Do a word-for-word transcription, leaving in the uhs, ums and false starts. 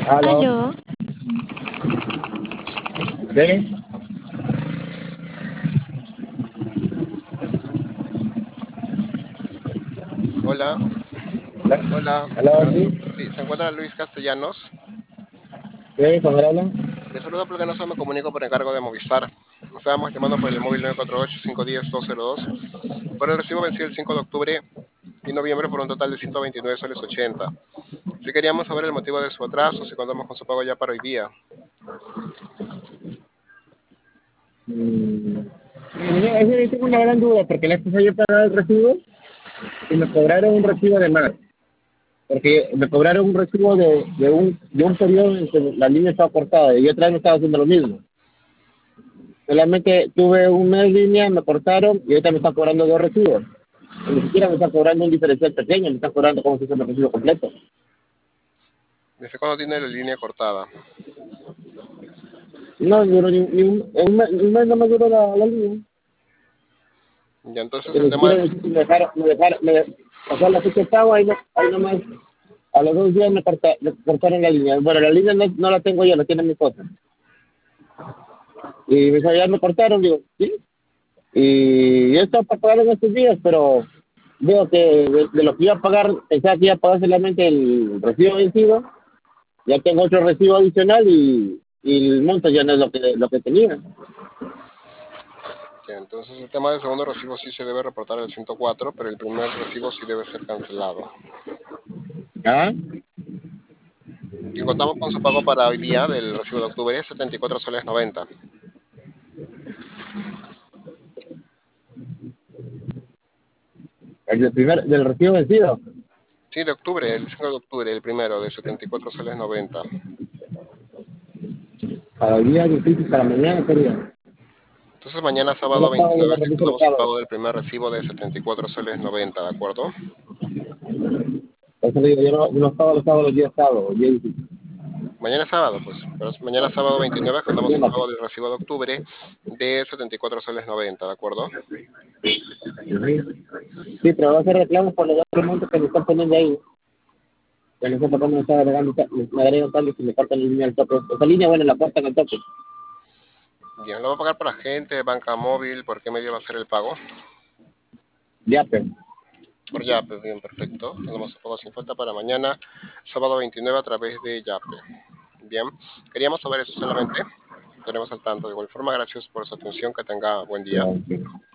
Aló, Aló, ¿sí? Hola, hola. Aló, eh, sí, sí, se encuentra Luis Castellanos. ¿sí? ¿Con él hablan? Le saludo porque no se me comunico por encargo de Movistar. Estábamos llamando por el móvil nueve cuatro ocho, cinco uno cero, dos cero dos por el recibo vencido el cinco de octubre y noviembre por un total de ciento veintinueve soles ochenta. Si queríamos saber el motivo de su atraso, si contamos con su pago ya para hoy día. Mm, mira, es que tengo una gran duda, porque la esposa yo pagaba el recibo y me cobraron un recibo de más. Porque me cobraron un recibo de, de, un, de un periodo en que la línea estaba cortada y otra vez me estaba haciendo lo mismo. Solamente tuve un mes de línea, me cortaron y ahorita me están cobrando dos recibos. Y ni siquiera me están cobrando un diferencial pequeño, me están cobrando como si fuese un recibo completo. ¿Desde cuándo tiene la línea cortada? No, ni, ni, ni un, un, mes, un mes no me duró la, la línea. Ya, entonces Que el ni tema siquiera es, me dejaron, me dejaron, me, o sea, la fecha estaba ahí, no, ahí nomás, a los dos días me, corta, me cortaron la línea. Bueno, la línea no, no la tengo yo, la tiene mi esposa. Y me dijo, ya me cortaron, digo, sí. Y yo estaba para pagar en estos días, pero veo que de, de lo que iba a pagar, pensaba que iba a pagar solamente el recibo vencido, ya tengo otro recibo adicional y, y el monto ya no es lo que, lo que tenía. ya, entonces el tema del segundo recibo sí se debe reportar al ciento cuatro, pero el primer recibo sí debe ser cancelado. ¿Ah? Y contamos con su pago para hoy día del recibo de octubre, setenta y cuatro soles noventa. El del primer, del recibo vencido. Sí, de octubre, el cinco de octubre, el primero, de setenta y cuatro soles noventa. Para el día difícil, para mañana sería. Entonces mañana Yo sábado lo pago, yo veintinueve lo sí reviso los contamos el sábados. pago del primer recibo de setenta y cuatro soles noventa, ¿de acuerdo? Por eso le digo, yo no, yo no pago los sábados, los días sábados, día difícil. Mañana es sábado, pues. Pero es mañana sábado veintinueve contamos el Mañana. pago del recibo de octubre de setenta y cuatro soles noventa, ¿de acuerdo? Sí, pero va a hacer reclamos por los otros montos que me están poniendo ahí. Que no sé por qué me está agregando, me agregan cambios y me cortan la línea al tope. Esa línea, bueno, la cortan al tope. Bien, ¿lo va a pagar por agente, banca móvil? ¿Por qué medio va a ser el pago? Ya, pero. Por Yape, bien, perfecto. Tenemos el pago sin falta para mañana, sábado veintinueve a través de Yape. Bien, queríamos saber eso solamente. Estaremos al tanto. De igual forma, gracias por su atención. Que tenga buen día. Ya, ok.